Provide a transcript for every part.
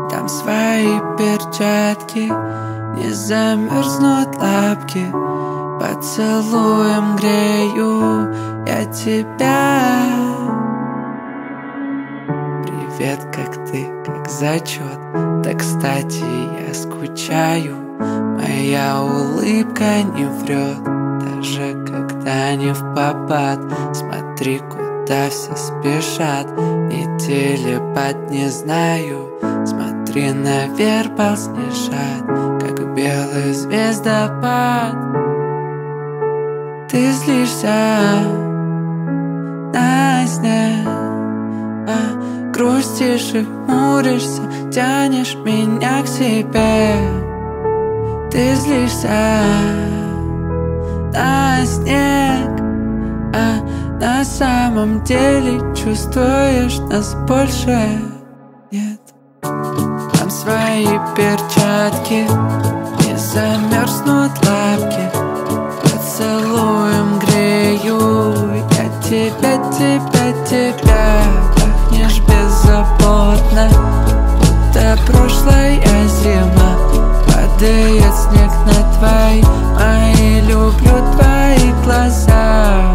Там свои перчатки, не замерзнут лапки. Поцелуем грею я тебя. Привет, как ты, как зачет. Да, кстати, я скучаю. Моя улыбка не врет, даже когда не впопад. Смотри, куда все спешат, и телепат не знаю. Смотри наверх, пал снежат, как белый звездопад. Ты злишься на снег, грустишь и хмуришься, тянешь меня к себе. Ты злишься на снег, а на самом деле чувствуешь нас больше нет. Там свои перчатки, не замерзнут лапки. Поцелуем грею я тебя, тебя, тебя. Пахнешь беззаботно, будто прошлая зима. Падает снег на твои, мои, люблю твои глаза.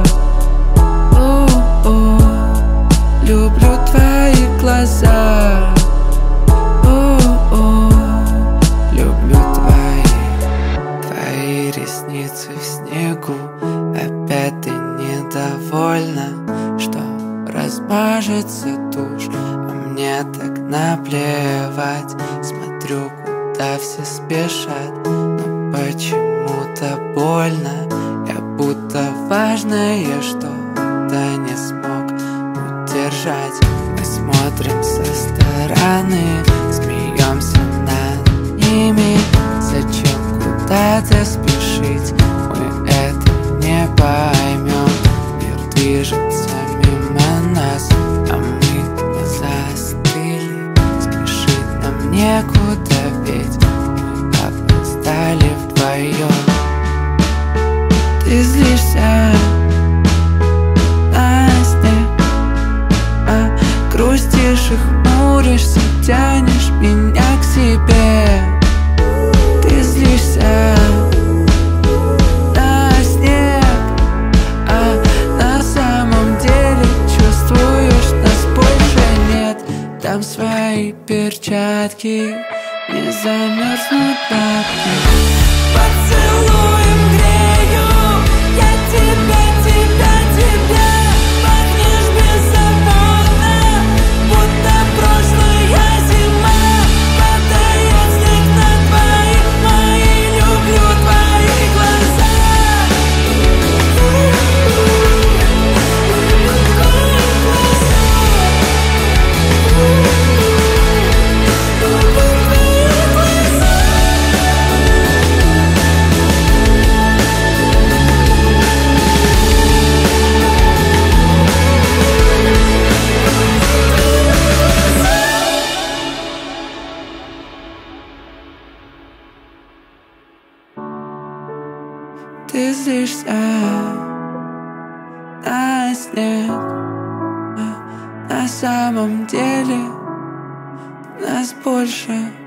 Люблю твои глаза. Люблю твои ресницы в снегу. Опять ты недовольна, что размажется тушь, а мне так наплевать. Смотрю, куда все спешат, но почему-то больно. Я будто важное что-то не смог удержать. Мы смотрим со стороны, смеемся над ними. Зачем куда-то спешить? Мы это не поймем. Мир движется мимо нас, а мы застыли. Спешить нам некуда, ведь мы опоздали вдвоем. Ты злишься на снег, грустишь и хмуришься, тянешь меня к себе. Ты злишься на снег, а на самом деле чувствуешь нас больше нет. Там свои перчатки, не замерзнут лапки. Поцелуем грею я тебя, тебя, тебя. Пахнешь беззаботно, будто прошлая зима. Падает снег на твои, мои, люблю твои глаза. Ты злишься на снег, а на самом деле нас больше